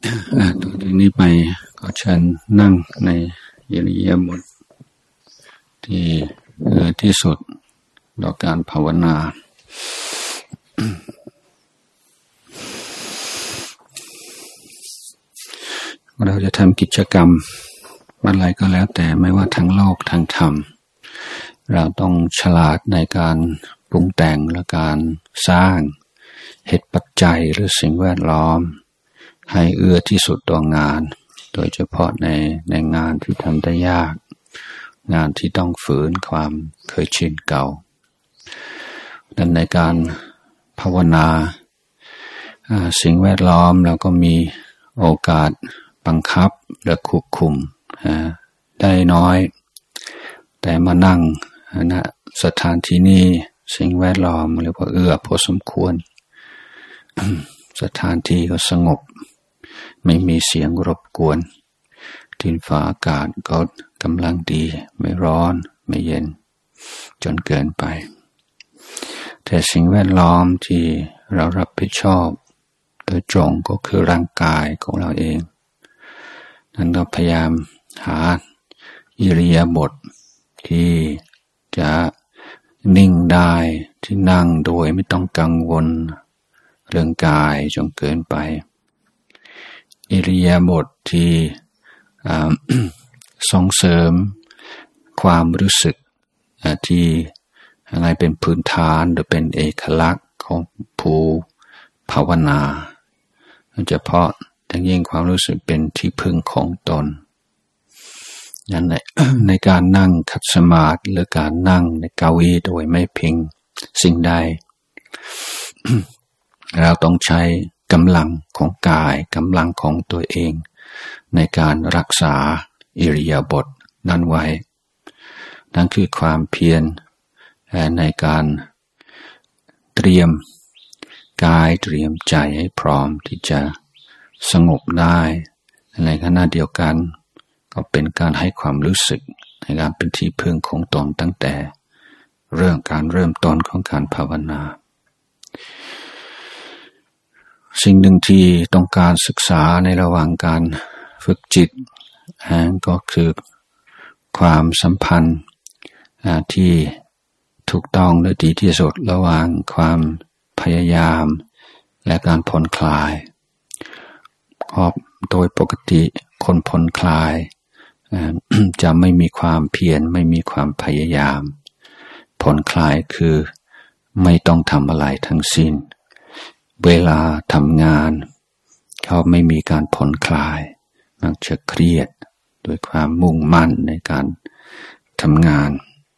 ต่อจากนี้ไปก็เชิญนั่งในอิริยาบถที่ที่สุดต่อการภาวนาเราจะทำกิจกรรมอะไรก็แล้วแต่ไม่ว่าทางโลกทางธรรมเราต้องฉลาดในการปรุงแต่งและการสร้างเหตุปัจจัยหรือสิ่งแวดล้อมให้เอื้อที่สุดต่องานโดยเฉพาะในงานที่ทำได้ยากงานที่ต้องฝืนความเคยชินเก่าดังในการภาวนาสิ่งแวดล้อมเราก็มีโอกาสบังคับหรือควบคุมได้น้อยแต่มานั่งณสถานที่นี้สิ่งแวดล้อมเรียกว่าเอื้อพอสมควรสถานที่ก็สงบไม่มีเสียงรบกวนดินฟ้าอากาศก็กำลังดีไม่ร้อนไม่เย็นจนเกินไปแต่สิ่งแวดล้อมที่เรารับผิดชอบโดยตรงก็คือร่างกายของเราเองนั้นเราพยายามหาอิริยาบถที่จะนิ่งได้ที่นั่งโดยไม่ต้องกังวลเรื่องกายจนเกินไปอิริยาบถที่ส่งเสริมความรู้สึกที่อะไรเป็นพื้นฐานหรือเป็นเอกลักษณ์ของผู้ภาวนาโดยเฉพาะยิ่งความรู้สึกเป็นที่พึ่งของตนอย่างในการนั่งขัดสมาธิหรือการนั่งในเก้าอี้โดยไม่พิงสิ่งใด เราต้องใช้กำลังของกายกำลังของตัวเองในการรักษาอิริยาบถนั้นไว้นั่นคือความเพียรในการเตรียมกายเตรียมใจให้พร้อมที่จะสงบได้ในขณะเดียวกันก็เป็นการให้ความรู้สึกในการเป็นที่พึ่งของตนตั้งแต่เริ่มต้นของการภาวนาสิ่งหนึ่งที่ต้องการศึกษาในระหว่างการฝึกจิตก็คือความสัมพันธ์ที่ถูกต้องและดีที่สุดระหว่างความพยายามและการผ่อนคลายโดยปกติคนผ่อนคลายจะไม่มีความเพียรไม่มีความพยายามผ่อนคลายคือไม่ต้องทำอะไรทั้งสิ้นเวลาทำงานเขาไม่มีการผ่อนคลายมักจะเครียดด้วยความมุ่งมั่นในการทำงาน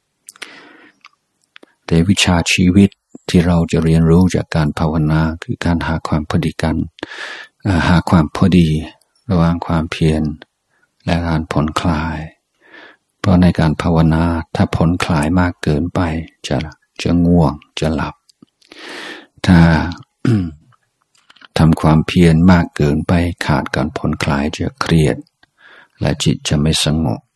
แต่วิชาชีวิตที่เราจะเรียนรู้จากการภาวนาคือการหาความพอดีหาความพอดีระหว่างความเพียรและการผ่อนคลายเพราะในการภาวนาถ้าผ่อนคลายมากเกินไปจะง่วงจะหลับถ้า ทำความเพียรมากเกินไปขาดการผ่อนคลายจะเครียดและจิตจะไม่สงบ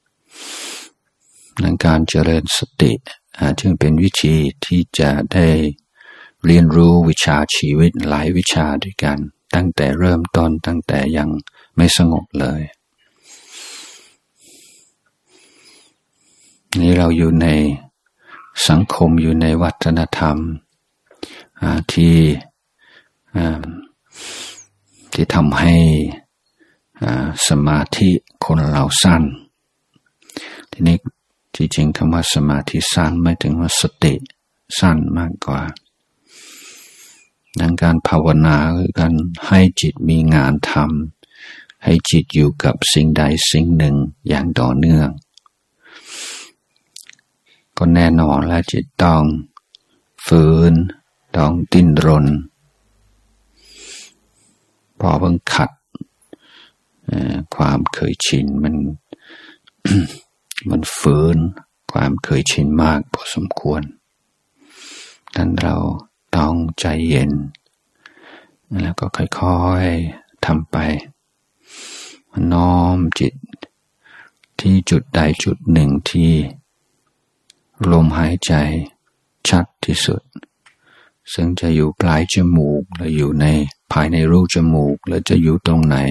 ในการเจริญสติจึงเป็นวิธีที่จะได้เรียนรู้วิชาชีวิตหลายวิชาด้วยกันตั้งแต่เริ่มต้นตั้งแต่ยังไม่สงบเลยนี่เราอยู่ในสังคมอยู่ในวัฒนธรรมที่ทำให้สมาธิคนเราสั้นทีนี้ที่จริงคำว่าสมาธิสั้นไม่ถึงว่าสติสั้นมากกว่าดังการภาวนาคือการให้จิตมีงานทำให้จิตอยู่กับสิ่งใดสิ่งหนึ่งอย่างต่อเนื่องก็แน่นอนและจิตต้องฝืนต้องดิ้นรนพอเพิ่งขัดความเคยชินมันฝืนความเคยชินมากพอสมควรดังนั้นเราต้องใจเย็นแล้วก็ค่อยๆทำไปน้อมจิตที่จุดใดจุดหนึ่งที่ลมหายใจชัดที่สุดซึ่งจะอยู่ปลายจมูกและอยู่ในภายในรูจมูกหรือจะอยู่ตรงไหน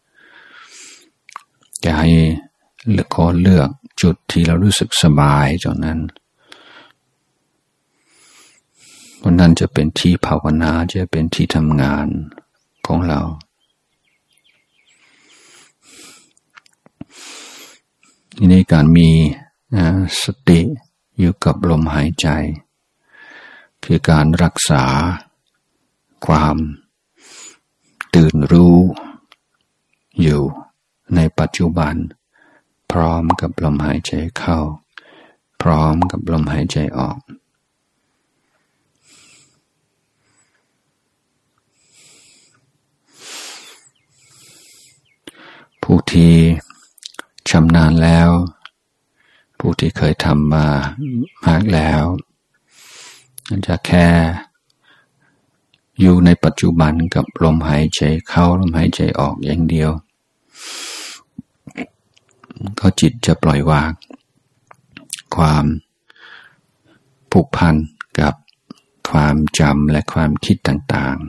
จะให้ขอเลือกจุดที่เรารู้สึกสบายตรงนั้นเพราะนั้นจะเป็นที่ภาวนาจะเป็นที่ทำงานของเราในการมีสติอยู่กับลมหายใจคือการรักษาความตื่นรู้อยู่ในปัจจุบันพร้อมกับลมหายใจเข้าพร้อมกับลมหายใจออกผู้ที่ชำนาญแล้วผู้ที่เคยทำมามากแล้วจะแค่อยู่ในปัจจุบันกับลมหายใจเข้าลมหายใจออกอย่างเดียวก็จิตจะปล่อยวางความผูกพันกับความจำและความคิดต่าง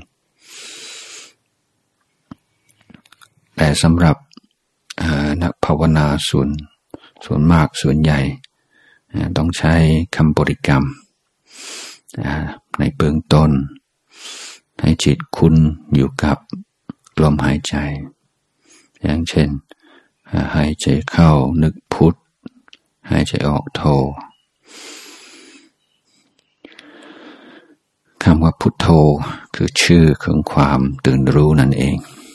ๆแต่สำหรับนักภาวนาส่วนมากส่วนใหญ่ต้องใช้คำบริกรรมในเบื้องต้นให้จิตคุ้นอยู่กับลมหายใจอย่างเช่นหายใจเข้านึกพุทหายใจออกโธคำว่าพุทโธคือชื่อของความตื่นรู้นั่นเอง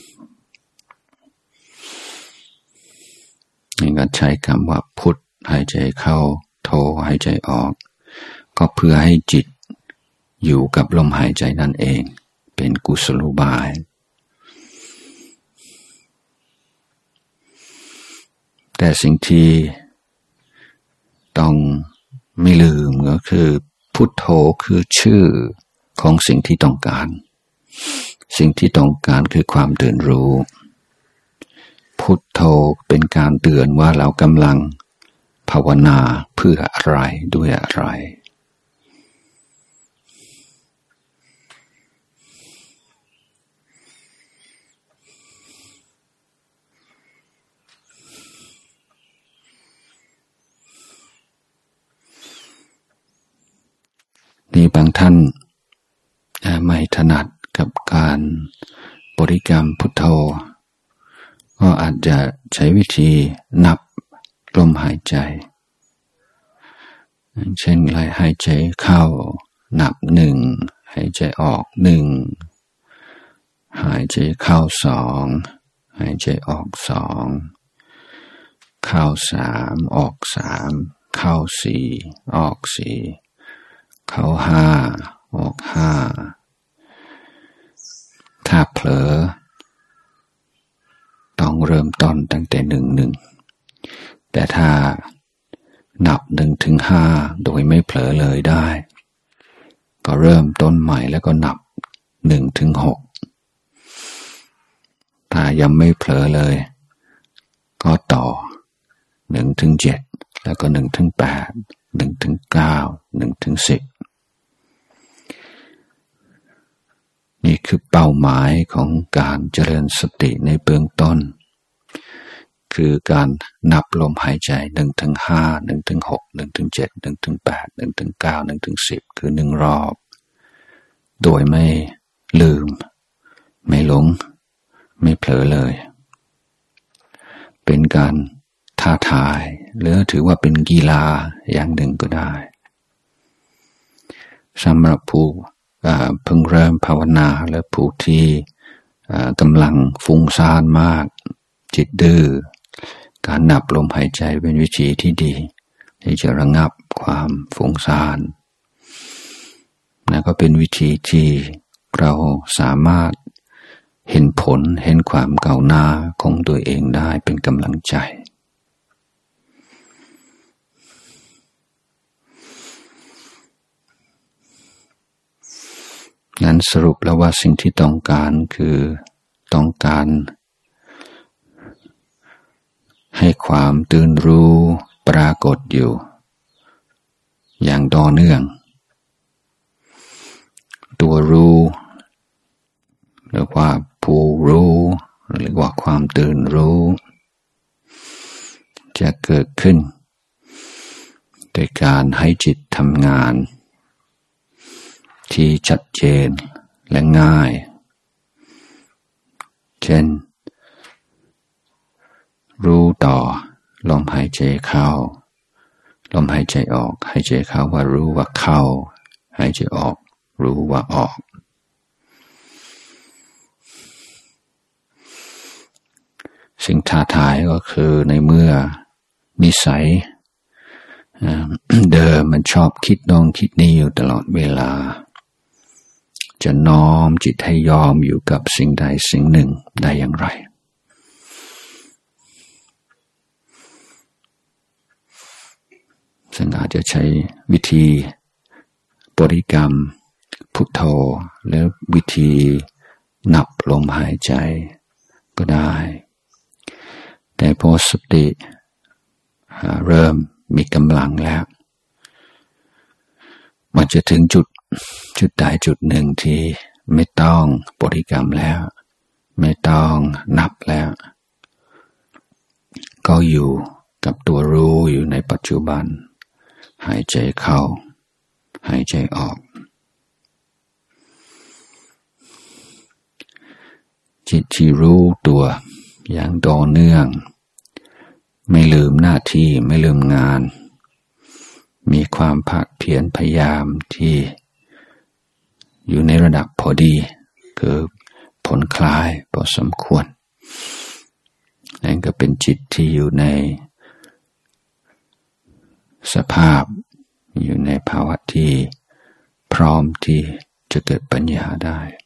นี่ก็ใช้คำว่าพุทหายใจเข้าโธหายใจออกก็เพื่อให้จิตอยู่กับลมหายใจนั่นเองเป็นกุศโลบายแต่สิ่งที่ต้องไม่ลืมก็คือพุทโธคือชื่อของสิ่งที่ต้องการสิ่งที่ต้องการคือความตื่นรู้พุทโธเป็นการเตือนว่าเรากำลังภาวนาเพื่ออะไรด้วยอะไรนี่บางท่านไม่ถนัดกับการบริกรรมพุทโธก็อาจจะใช้วิธีนับลมหายใจเช่นหายใจเข้านับ1หายใจออก1หายใจเข้า2หายใจออก2เข้า3ออก3เข้า4ออก4เข้า5ออก5ถ้าเผลอต้องเริ่มต้นตั้งแต่1แต่ถ้านับ1ถึง5โดยไม่เผลอเลยได้ก็เริ่มต้นใหม่แล้วก็นับ1ถึง6ถ้ายังไม่เผลอเลยก็ต่อ1ถึง7แล้วก็1ถึง8 1ถึง9 1ถึง10นี่คือเป้าหมายของการเจริญสติในเบื้องต้นคือการนับลมหายใจ1ถึง5 1ถึง6 1ถึง7 1ถึง8 1ถึง9 1ถึง10คือ1รอบโดยไม่ลืมไม่หลงไม่เผลอเลยเป็นการท้าทายหรือถือว่าเป็นกีฬาอย่างหนึ่งก็ได้สำหรับผู้เพิ่งเริ่มภาวนาและผู้ที่กำลังฟุ้งซ่านมากจิตดื้อการนับลมหายใจเป็นวิธีที่ดีที่จะระงับความฟุ้งซ่านและก็เป็นวิธีที่เราสามารถเห็นผลเห็นความก้าวหน้าของตัวเองได้เป็นกำลังใจนั้นสรุปแล้วว่าสิ่งที่ต้องการคือต้องการให้ความตื่นรู้ปรากฏอยู่อย่างต่อเนื่องตัวรู้หรือว่าผู้รู้หรือว่าความตื่นรู้จะเกิดขึ้นโดยการให้จิตทำงานที่ชัดเจนและง่ายเช่นรู้ต่อลมหายใจเข้าลมหายใจออกหายใจเข้าว่ารู้ว่าเข้าหายใจออกรู้ว่าออกสิ่งท้าทายก็คือในเมื่อนิสัยเดิมมันชอบคิดโน่นคิดนี่อยู่ตลอดเวลาจะน้อมจิตให้ยอมอยู่กับสิ่งใดสิ่งหนึ่งได้อย่างไรซึ่งอาจจะใช้วิธีบริกรรมพุทโธหรือวิธีนับลมหายใจก็ได้แต่พอสติเริ่มมีกำลังแล้วมันจะถึงจุดใดจุดหนึ่งที่ไม่ต้องบริกรรมแล้วไม่ต้องนับแล้วก็อยู่กับตัวรู้อยู่ในปัจจุบันหายใจเข้าหายใจออกจิตที่รู้ตัวอย่างต่อเนื่องไม่ลืมหน้าที่ไม่ลืมงานมีความภาคเพียรพยายามที่อยู่ในระดับพอดีคือผ่อนคลายพอสมควรนั่นก็เป็นจิตที่อยู่ในสภาพอยู่ในภาวะที่พร้อมที่จะเกิดปัญญาได้